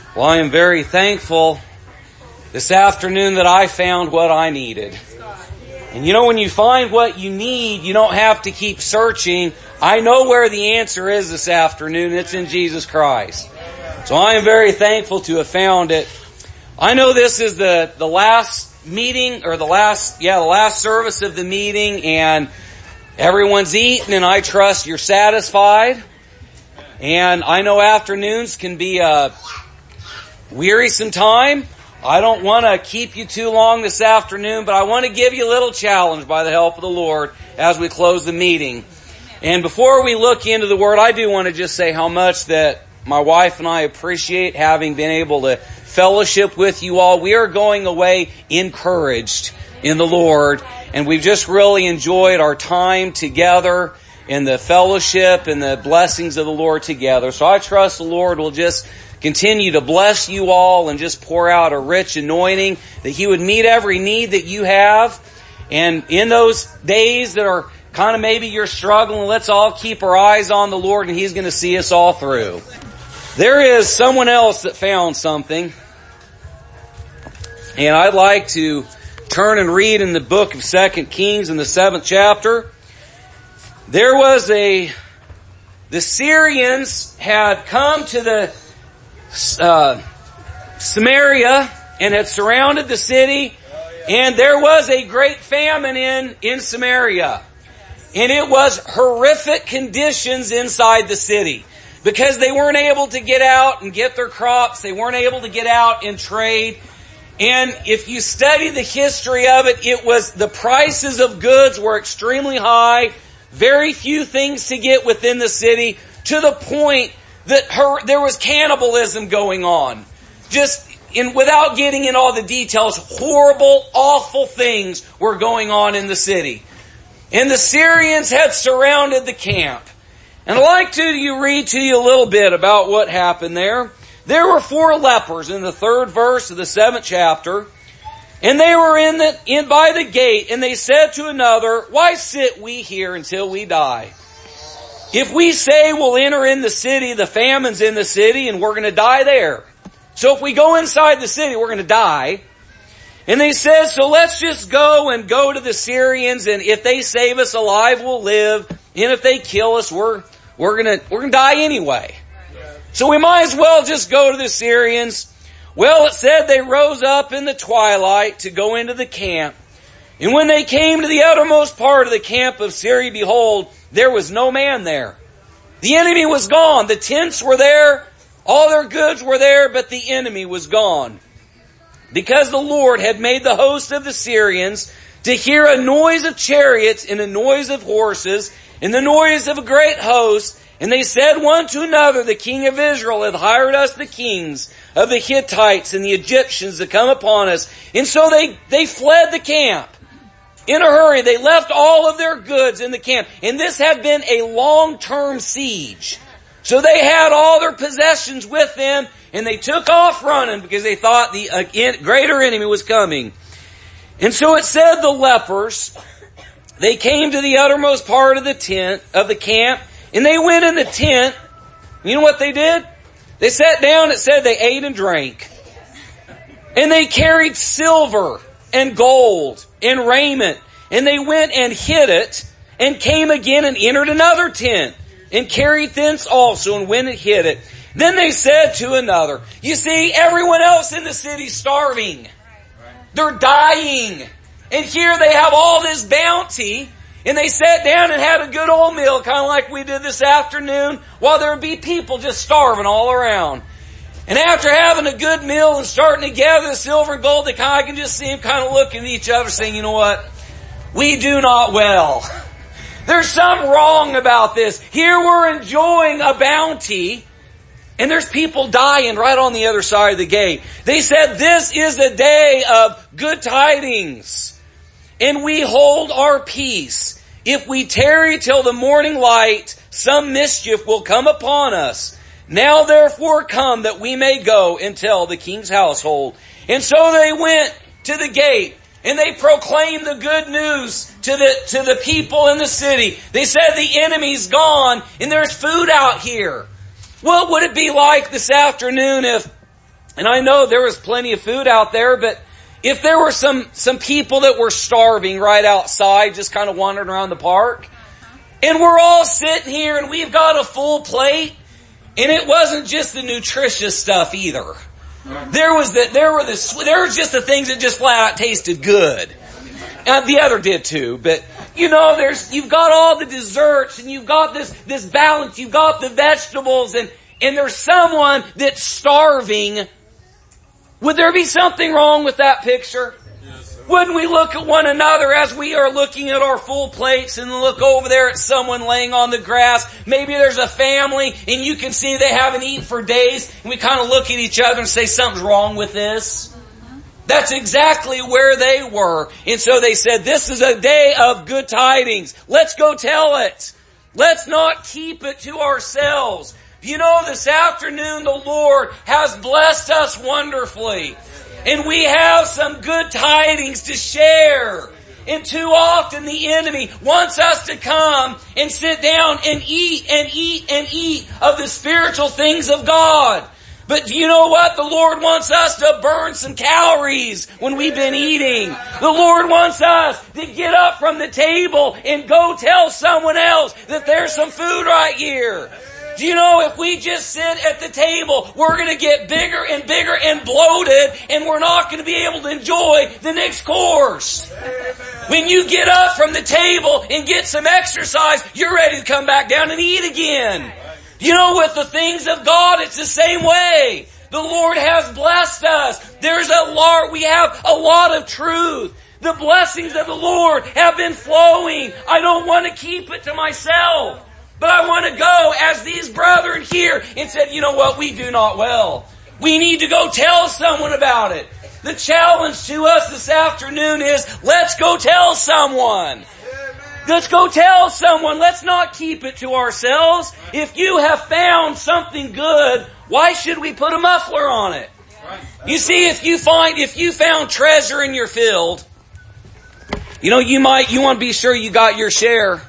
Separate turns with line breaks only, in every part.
Well, I am very thankful this afternoon that I found what I needed. And you know, when you find what you need, you don't have to keep searching. I know where the answer is this afternoon. It's in Jesus Christ. So I am very thankful to have found it. I know this is the last meeting, or the last service of the meeting, and everyone's eaten, and I trust you're satisfied. And I know afternoons can be a wearisome time. I don't want to keep you too long this afternoon, but I want to give you a little challenge by the help of the Lord as we close the meeting. And before we look into the Word, I do want to just say how much that my wife and I appreciate having been able to fellowship with you all. We are going away encouraged in the Lord, and we've just really enjoyed our time together in the fellowship and the blessings of the Lord together. So I trust the Lord will just continue to bless you all and just pour out a rich anointing, that He would meet every need that you have. And in those days that are kind of maybe you're struggling, let's all keep our eyes on the Lord, and He's going to see us all through. There is someone else that found something, and I'd like to turn and read in the book of 2 Kings in the 7th chapter. There was the Syrians had come to the Samaria and had surrounded the city, and there was a great famine in Samaria. And it was horrific conditions inside the city, because they weren't able to get out and get their crops. They weren't able to get out and trade. And if you study the history of it, it was the prices of goods were extremely high, very few things to get within the city, to the point that there was cannibalism going on. Without getting in all the details, horrible, awful things were going on in the city. And the Syrians had surrounded the camp. And I'd like to read to you a little bit about what happened there. There were 4 lepers in the 3rd verse of the 7th chapter. And they were in by the gate, and they said to another, "Why sit we here until we die? If we say we'll enter in the city, the famine's in the city, and we're going to die there. So if we go inside the city, we're going to die." And they said, "So let's just go to the Syrians, and if they save us alive, we'll live. And if they kill us, we're going to die anyway. So we might as well just go to the Syrians." Well, it said they rose up in the twilight to go into the camp. And when they came to the uttermost part of the camp of Syria, behold, there was no man there. The enemy was gone. The tents were there. All their goods were there, but the enemy was gone. Because the Lord had made the host of the Syrians to hear a noise of chariots and a noise of horses and the noise of a great host. And they said one to another, "The king of Israel hath hired us, the kings of the Hittites and the Egyptians, to come upon us." And so they fled the camp. In a hurry, they left all of their goods in the camp. And this had been a long-term siege. So they had all their possessions with them, and they took off running because they thought the greater enemy was coming. And so it said the lepers, they came to the uttermost part of the camp, and they went in the tent. You know what they did? They sat down, it said they ate and drank. And they carried silver and gold and raiment. And they went and hid it, and came again and entered another tent, and carried thence also, and went and hid it. Then they said to another, you see, everyone else in the city's starving. They're dying. And here they have all this bounty. And they sat down and had a good old meal, kind of like we did this afternoon, while there would be people just starving all around. And after having a good meal and starting to gather the silver and gold, I can just see them kind of looking at each other saying, "You know what? We do not well. There's something wrong about this. Here we're enjoying a bounty, and there's people dying right on the other side of the gate." They said, "This is a day of good tidings, and we hold our peace. If we tarry till the morning light, some mischief will come upon us. Now therefore come, that we may go and tell the king's household." And so they went to the gate, and they proclaimed the good news to the people in the city. They said, "The enemy's gone, and there's food out here." What would it be like this afternoon if And I know there was plenty of food out there, but if there were some people that were starving right outside, just kind of wandering around the park, and we're all sitting here and we've got a full plate, and it wasn't just the nutritious stuff either. There were just the things that just flat out tasted good. The other did too, but you've got all the desserts and you've got this balance, you've got the vegetables and there's someone that's starving. Would there be something wrong with that picture? Yes, wouldn't we look at one another as we are looking at our full plates and look over there at someone laying on the grass? Maybe there's a family and you can see they haven't eaten for days, and we kind of look at each other and say something's wrong with this. That's exactly where they were. And so they said, this is a day of good tidings. Let's go tell it. Let's not keep it to ourselves. This afternoon the Lord has blessed us wonderfully. And we have some good tidings to share. And too often the enemy wants us to come and sit down and eat and eat and eat of the spiritual things of God. But do you know what? The Lord wants us to burn some calories when we've been eating. The Lord wants us to get up from the table and go tell someone else that there's some food right here. Do you know, if we just sit at the table, we're going to get bigger and bigger and bloated, and we're not going to be able to enjoy the next course. When you get up from the table and get some exercise, you're ready to come back down and eat again. With the things of God, it's the same way. The Lord has blessed us. We have a lot of truth. The blessings of the Lord have been flowing. I don't want to keep it to myself. But I want to go as these brethren here and said, you know what, we do not well. We need to go tell someone about it. The challenge to us this afternoon is, let's go tell someone. Let's go tell someone. Let's not keep it to ourselves. If you have found something good, why should we put a muffler on it? You see, if you found treasure in your field, you want to be sure you got your share.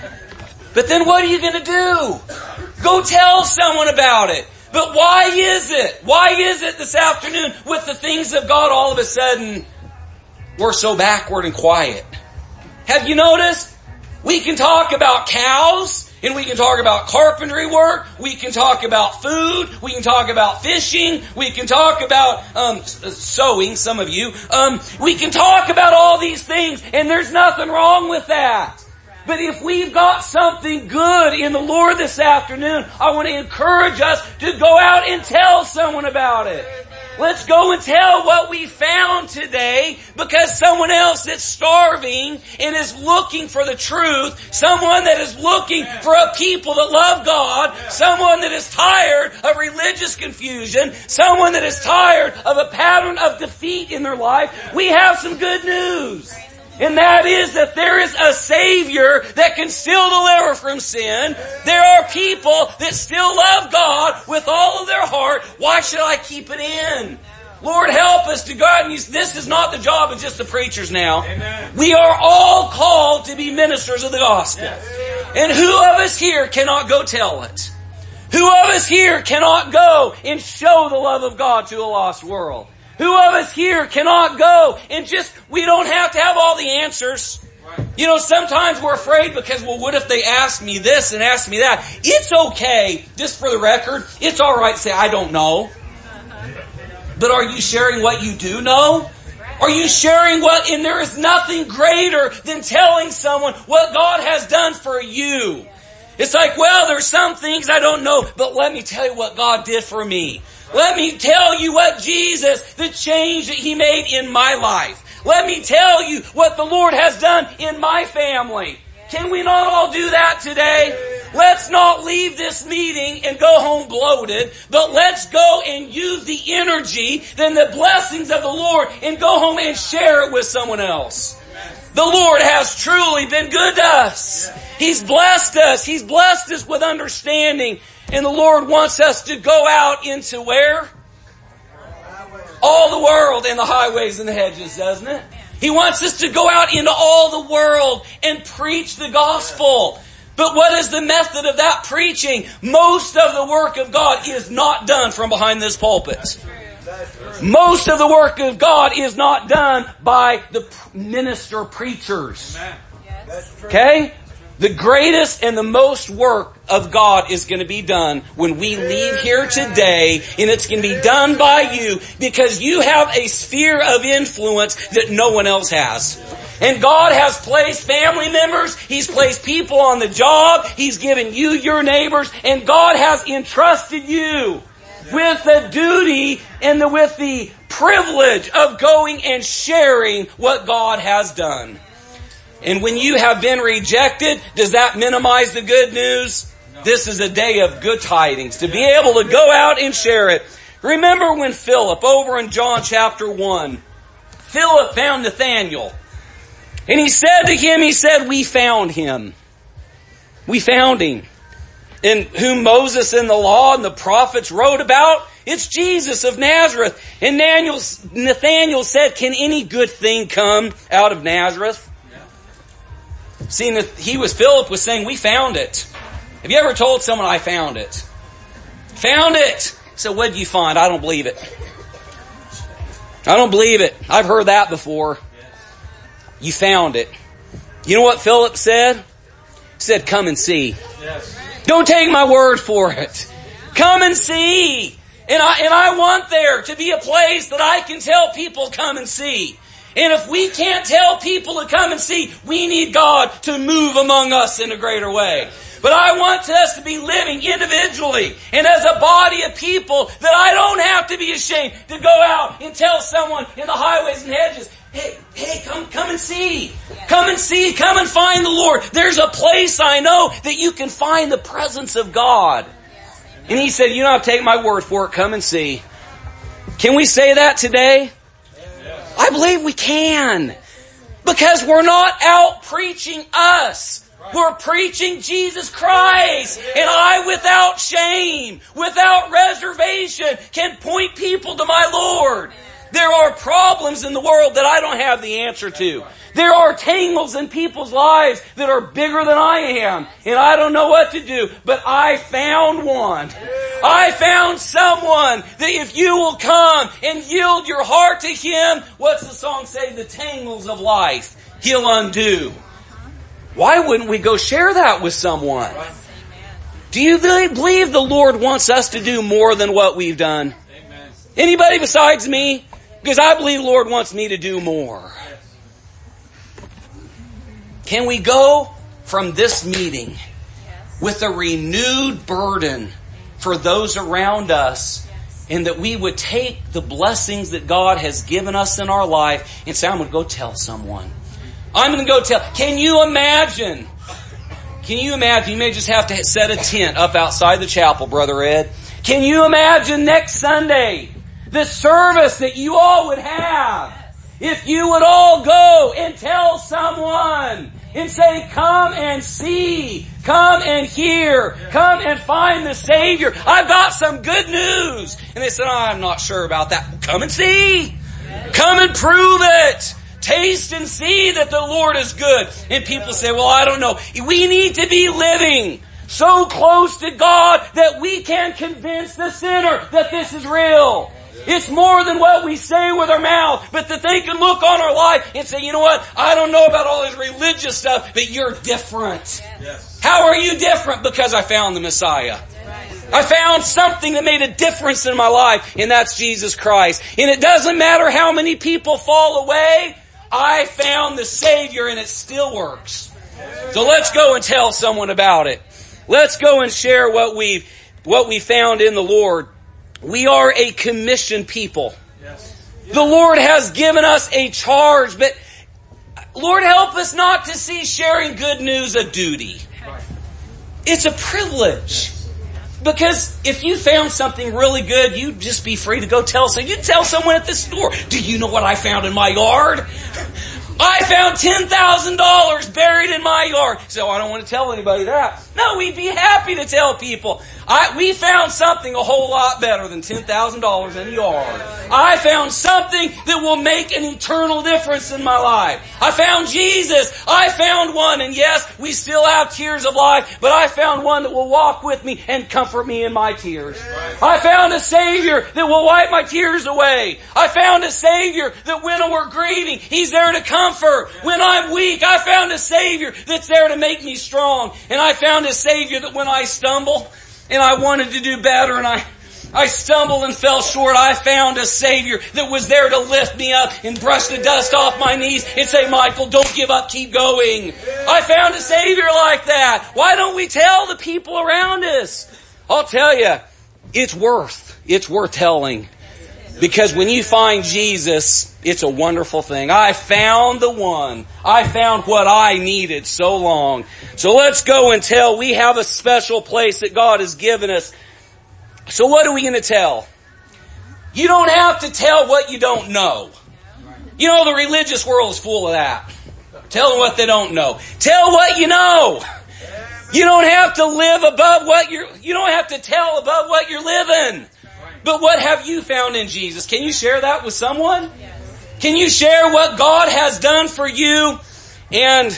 But then what are you going to do? Go tell someone about it. But why is it? Why is it this afternoon with the things of God all of a sudden we're so backward and quiet? Have you noticed? We can talk about cows, and we can talk about carpentry work, we can talk about food, we can talk about fishing, we can talk about sewing, some of you. We can talk about all these things, and there's nothing wrong with that. But if we've got something good in the Lord this afternoon, I want to encourage us to go out and tell someone about it. Let's go and tell what we found today, because someone else that's starving and is looking for the truth, someone that is looking for a people that love God, someone that is tired of religious confusion, someone that is tired of a pattern of defeat in their life, we have some good news. And that is that there is a Savior that can still deliver from sin. There are people that still love God with all of their heart. Why should I keep it in? Lord, help us to go out and use. This is not the job of just the preachers now. Amen. We are all called to be ministers of the gospel. Yes. And who of us here cannot go tell it? Who of us here cannot go and show the love of God to a lost world? Who of us here cannot go and we don't have to have all the answers. Right. Sometimes we're afraid because, what if they ask me this and ask me that? It's okay, just for the record, it's alright to say, I don't know. But are you sharing what you do know? Are you sharing and there is nothing greater than telling someone what God has done for you. It's like, there's some things I don't know, but let me tell you what God did for me. Let me tell you what the change that He made in my life. Let me tell you what the Lord has done in my family. Can we not all do that today? Let's not leave this meeting and go home bloated, but let's go and use the energy, then the blessings of the Lord, and go home and share it with someone else. The Lord has truly been good to us. He's blessed us. He's blessed us with understanding. And the Lord wants us to go out into where? All the world and the highways and the hedges, doesn't it? He wants us to go out into all the world and preach the gospel. But what is the method of that preaching? Most of the work of God is not done from behind this pulpit. Most of the work of God is not done by the minister preachers. Okay? The greatest and the most work of God is going to be done when we leave here today, and it's going to be done by you because you have a sphere of influence that no one else has. And God has placed family members, He's placed people on the job, He's given you your neighbors, and God has entrusted you with the duty and with the privilege of going and sharing what God has done. And when you have been rejected, does that minimize the good news? No. This is a day of good tidings, to be able to go out and share it. Remember when Philip, over in John chapter 1, Philip found Nathanael. And he said to him, he said, we found him. We found him. And whom Moses and the law and the prophets wrote about. It's Jesus of Nazareth. And Nathanael said, can any good thing come out of Nazareth? Seeing that Philip was saying, we found it. Have you ever told someone, I found it? Found it! So what did you find? I don't believe it. I don't believe it. I've heard that before. You found it. You know what Philip said? He said, come and see. Yes. Don't take my word for it. Come and see. And I want there to be a place that I can tell people, come and see. And if we can't tell people to come and see, we need God to move among us in a greater way. But I want us to be living individually and as a body of people that I don't have to be ashamed to go out and tell someone in the highways and hedges, hey, come and see. Come and see. Come and find the Lord. There's a place I know that you can find the presence of God. And he said, you don't have to take my word for it. Come and see. Can we say that today? I believe we can. Because we're not out preaching us. We're preaching Jesus Christ. And I, without shame, without reservation, can point people to my Lord. There are problems in the world that I don't have the answer to. There are tangles in people's lives that are bigger than I am. And I don't know what to do. But I found one. I found someone that if you will come and yield your heart to Him, what's the song say? The tangles of life He'll undo. Why wouldn't we go share that with someone? Do you really believe the Lord wants us to do more than what we've done? Anybody besides me? Because I believe the Lord wants me to do more. Can we go from this meeting with a renewed burden for those around us, and that we would take the blessings that God has given us in our life and say, I'm going to go tell someone. I'm going to go tell. Can you imagine? You may just have to set a tent up outside the chapel, Brother Ed. Can you imagine next Sunday the service that you all would have if you would all go and tell someone and say, come and see, come and hear, come and find the Savior. I've got some good news. And they said, I'm not sure about that. Come and see. Come and prove it. Taste and see that the Lord is good. And people say, well, I don't know. We need to be living so close to God that we can convince the sinner that this is real. It's more than what we say with our mouth, but that they can look on our life and say, you know what? I don't know about all this religious stuff, but you're different. Yes. How are you different? Because I found the Messiah. I found something that made a difference in my life, and that's Jesus Christ. And it doesn't matter how many people fall away. I found the Savior, and it still works. So let's go and tell someone about it. Let's go and share what we found in the Lord. We are a commissioned people. Yes. The Lord has given us a charge, but Lord, help us not to see sharing good news a duty. It's a privilege. Because if you found something really good, you'd just be free to go tell someone. You'd tell someone at the store, do you know what I found in my yard? I found $10,000 buried in my yard. So I don't want to tell anybody that. No, we'd be happy to tell people. We found something a whole lot better than $10,000 in a yard. I found something that will make an eternal difference in my life. I found Jesus. I found one, and yes, we still have tears of life, but I found one that will walk with me and comfort me in my tears. I found a Savior that will wipe my tears away. I found a Savior that when we're grieving, He's there to comfort. When I'm weak, I found a Savior that's there to make me strong. And I found a Savior that when I stumble, and I wanted to do better, and I stumbled and fell short, I found a Savior that was there to lift me up and brush the dust off my knees and say, Michael, don't give up, keep going. I found a Savior like that. Why don't we tell the people around us? I'll tell you, it's worth telling. Because when you find Jesus, it's a wonderful thing. I found the one. I found what I needed so long. So let's go and tell. We have a special place that God has given us. So what are we going to tell? You don't have to tell what you don't know. You know, the religious world is full of that. Tell them what they don't know. Tell what you know. You don't have to live above you don't have to tell above what you're living. But what have you found in Jesus? Can you share that with someone? Can you share what God has done for you? And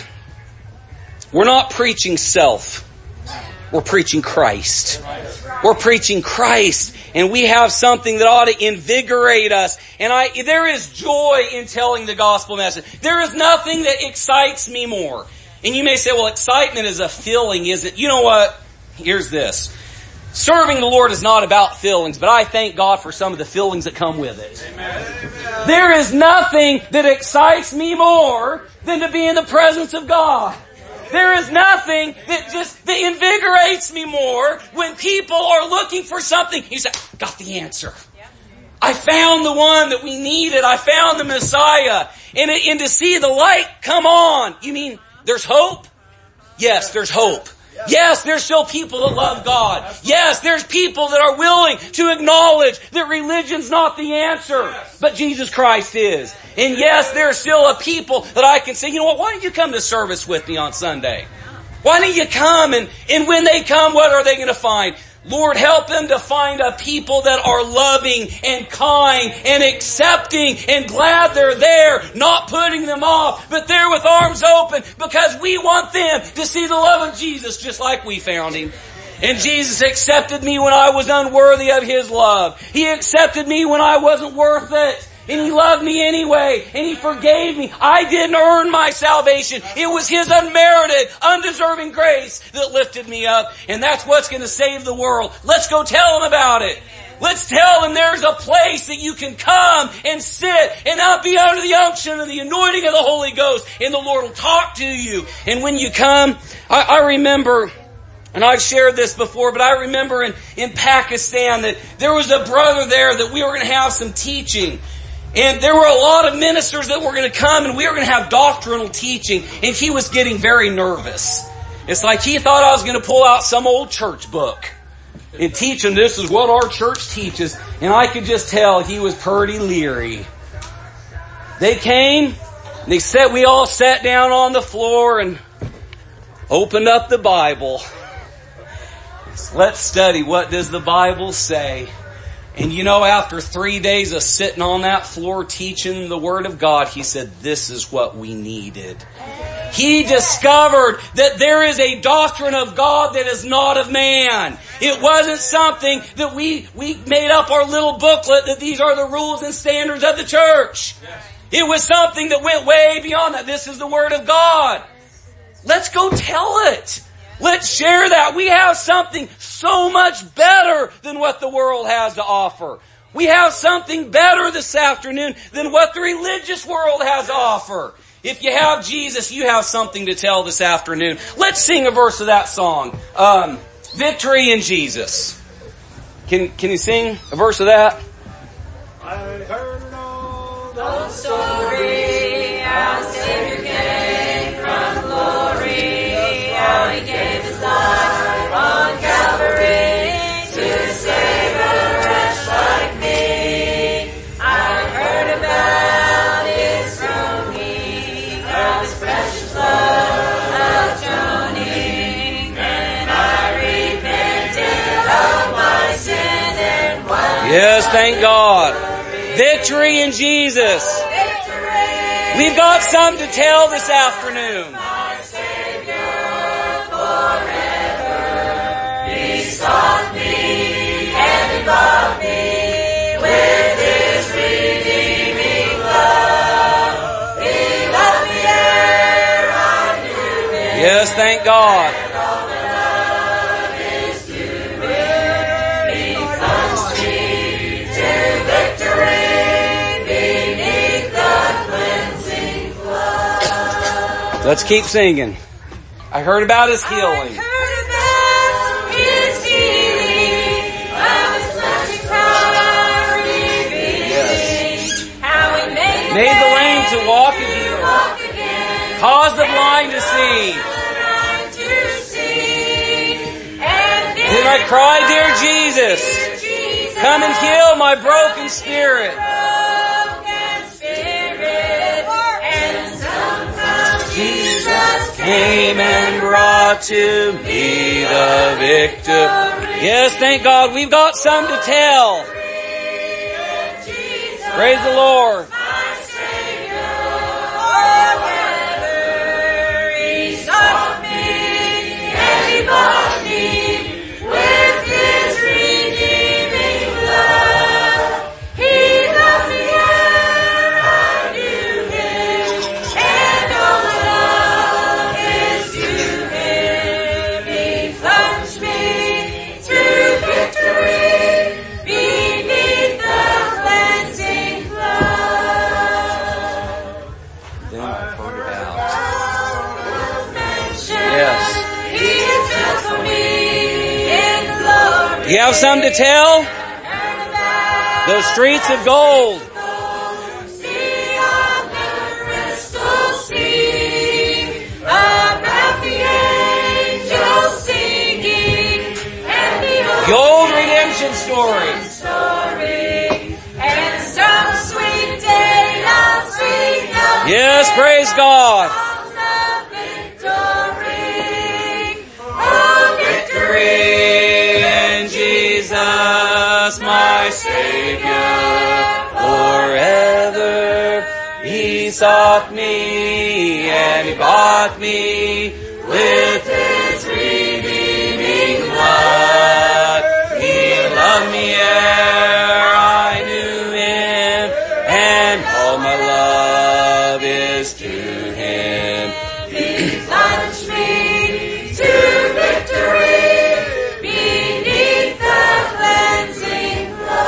we're not preaching self. We're preaching Christ. We're preaching Christ. And we have something that ought to invigorate us. And there is joy in telling the gospel message. There is nothing that excites me more. And you may say, well, excitement is a feeling, isn't it? You know what? Here's this. Serving the Lord is not about feelings, but I thank God for some of the feelings that come with it. Amen. There is nothing that excites me more than to be in the presence of God. There is nothing that invigorates me more when people are looking for something. You say, got the answer. I found the one that we needed. I found the Messiah. And to see the light come on. You mean there's hope? Yes, there's hope. Yes, there's still people that love God. Yes, there's people that are willing to acknowledge that religion's not the answer, but Jesus Christ is. And yes, there's still a people that I can say, you know what, why don't you come to service with me on Sunday? Why don't you come? And when they come, what are they going to find? Lord, help them to find a people that are loving and kind and accepting and glad they're there, not putting them off, but they're with arms open because we want them to see the love of Jesus just like we found Him. And Jesus accepted me when I was unworthy of His love. He accepted me when I wasn't worth it. And He loved me anyway. And He forgave me. I didn't earn my salvation. It was His unmerited, undeserving grace that lifted me up. And that's what's going to save the world. Let's go tell them about it. Let's tell them there's a place that you can come and sit and not be under the unction and the anointing of the Holy Ghost. And the Lord will talk to you. And when you come, I remember, and I've shared this before, but I remember in Pakistan that there was a brother there that we were going to have some teaching. And there were a lot of ministers that were going to come and we were going to have doctrinal teaching. And he was getting very nervous. It's like he thought I was going to pull out some old church book and teach him this is what our church teaches. And I could just tell he was pretty leery. They came, and we all sat down on the floor and opened up the Bible. Let's study. What does the Bible say? And you know, after 3 days of sitting on that floor teaching the Word of God, he said, this is what we needed. He discovered that there is a doctrine of God that is not of man. It wasn't something that we made up our little booklet that these are the rules and standards of the church. It was something that went way beyond that. This is the Word of God. Let's go tell it. Let's share that. We have something so much better than what the world has to offer. We have something better this afternoon than what the religious world has to offer. If you have Jesus, you have something to tell this afternoon. Let's sing a verse of that song. Victory in Jesus. Can you sing a verse of that?
I heard an old story, how Savior came from glory, how He gave His life on Calvary to save a wretch like me. I heard about His groaning, of His precious blood atoning, and I repented
thank God. Victory in Jesus. We've got something to tell this afternoon.
My Savior forever. He sought me and He bought me with His redeeming love. He loved me ere I knew Him.
Yes, thank God. Let's keep singing. I heard about His healing.
I heard about His healing. How His blessed power revealing. How He made
the lame to walk again. Caused the blind to see. Then I cried, dear Jesus, come and heal my broken spirit. Jesus came and brought to me the victory. Yes, thank God. We've got some to tell. Praise the Lord.
He sought me and He bought me with His redeeming love. He loved me ere I knew Him, and all my love is to Him. He plunged me to victory beneath the cleansing flood.
Then I heard about.
Yes. He took for me in glory.
Do you have something to tell? Those streets of gold.
Sea of the crystal sea, about the angels singing, and
The old redemption story.
And some sweet day of sweet love.
Yes, praise God. Victory in Jesus, my Savior, forever. He sought me and He bought me with His redeeming blood. He loved me ere I knew Him, and all my love is to Him.
He plunged me to victory beneath the cleansing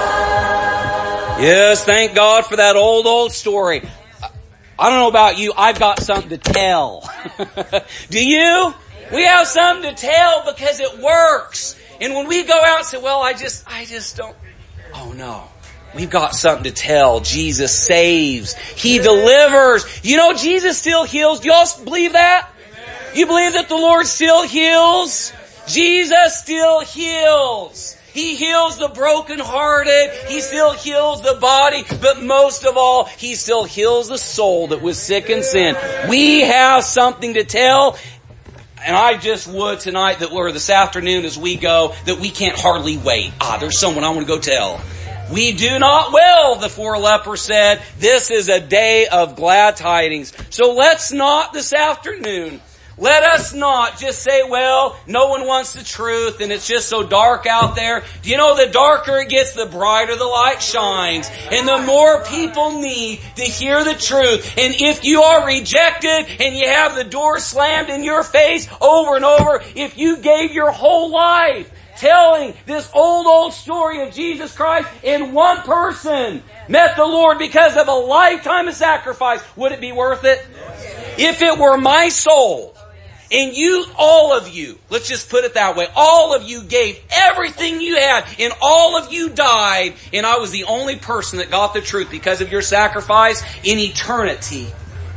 flood.
Yes, thank God for that old story. I don't know about you, I've got something to tell. Do you? We have something to tell because it works. And when we go out and say, well, I just don't. Oh no. We've got something to tell. Jesus saves. He delivers. You know, Jesus still heals. Do you all believe that? You believe that the Lord still heals? Jesus still heals. He heals the brokenhearted. He still heals the body. But most of all, He still heals the soul that was sick in sin. We have something to tell. And I just would tonight or this afternoon as we go, that we can't hardly wait. There's someone I want to go tell. We do not will, the 4 lepers said. This is a day of glad tidings. So let's not this afternoon, let us not just say, well, no one wants the truth and it's just so dark out there. Do you know the darker it gets, the brighter the light shines. And the more people need to hear the truth. And if you are rejected and you have the door slammed in your face over and over, if you gave your whole life telling this old story of Jesus Christ and one person met the Lord because of a lifetime of sacrifice, would it be worth it? If it were my soul, and you, all of you, let's just put it that way, all of you gave everything you had, and all of you died, and I was the only person that got the truth because of your sacrifice, in eternity,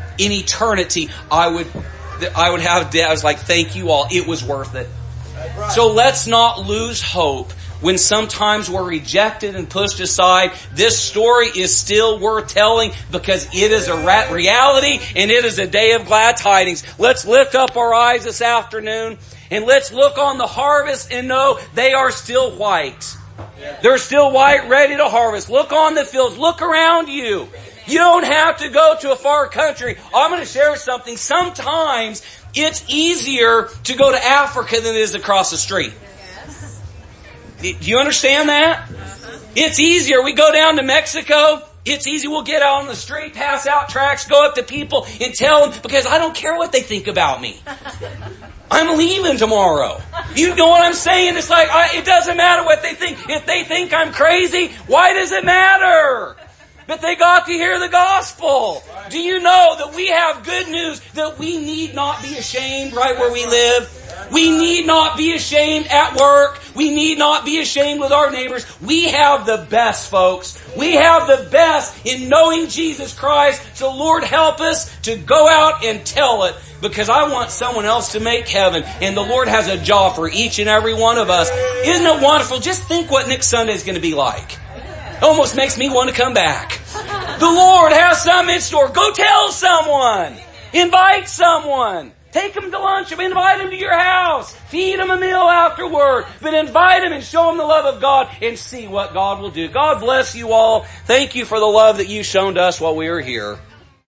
I would have, I was like, thank you all, it was worth it. So let's not lose hope. When sometimes we're rejected and pushed aside, this story is still worth telling because it is a reality and it is a day of glad tidings. Let's lift up our eyes this afternoon and let's look on the harvest and know they are still white. They're still white, ready to harvest. Look on the fields. Look around you. You don't have to go to a far country. I'm going to share something. Sometimes it's easier to go to Africa than it is to cross the street. Do you understand that? It's easier. We go down to Mexico. It's easy. We'll get out on the street, pass out tracts, go up to people and tell them, because I don't care what they think about me. I'm leaving tomorrow. You know what I'm saying? It's like, it doesn't matter what they think. If they think I'm crazy, why does it matter? But they got to hear the gospel. Do you know that we have good news, that we need not be ashamed right where we live? We need not be ashamed at work. We need not be ashamed with our neighbors. We have the best, folks. We have the best in knowing Jesus Christ. So Lord, help us to go out and tell it, because I want someone else to make heaven. And the Lord has a job for each and every one of us. Isn't it wonderful? Just think what next Sunday is going to be like. It almost makes me want to come back. The Lord has something in store. Go tell someone. Invite someone. Take them to lunch. Invite them to your house. Feed them a meal afterward. But invite them and show them the love of God and see what God will do. God bless you all. Thank you for the love that you've shown to us while we were here.